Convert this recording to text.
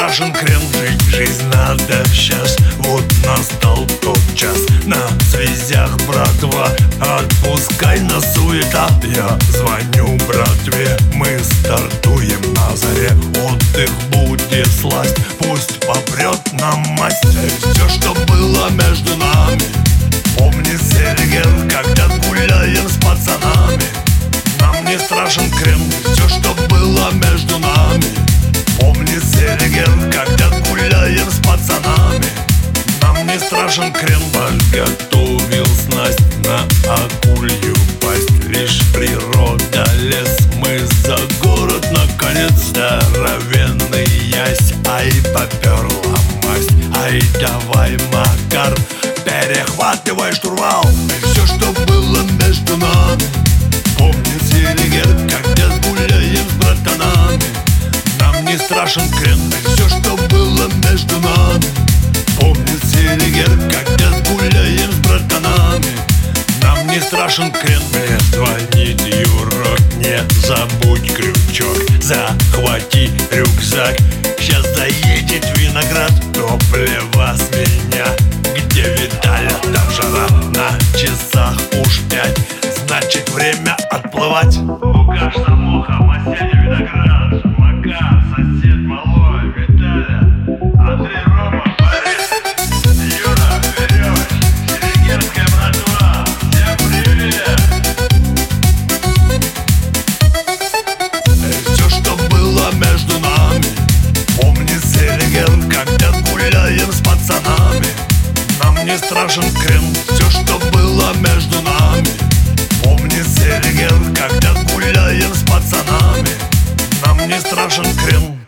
страшен крем, жить жизнь надо сейчас. Вот настал тот час, на связях братва, отпускай на суета. Я звоню братве, мы стартуем на заре. Отдых будет сласть, пусть попрет на масть. Все, что было между нами, помни, Сергей, когда гуляем с пацанами. Нам не страшен крем, все, что было между нами. Помни, Сергей, когда гуляем с пацанами. Нам не страшен крем. Подготовил снасть на акулью пасть. Лишь природа, лес, мы за город наконец. Здоровенный ясь, ай, поперла масть. Ай, давай, Макар, перехватывай штурвал. И все, что было между нами, помни, Сергей, когда гуляем с братанами. Нам не страшен крен. Все, что было между нами, помни, Сергей, когда гуляем с братанами. Нам не страшен крен. Мне звонит Юрок, не забудь крючок. Захвати рюкзак, сейчас заедет виноград. Топливо с меня, где Виталя, там жара. На часах уж 5, значит время отплывать. Лукаш, Самуха, Василий, Виноград, Макар, сосед малой, Виталя, Андрей, Рома, Борис, Юра, вперед, Серегерская братва, всем привет! Все, что было между нами, помни, Сергей, когда гуляем с пацанами. Нам не страшен крем. Все, что было между нами, помни, Сергей, когда гуляем с пацанами. Нам не страшен крем.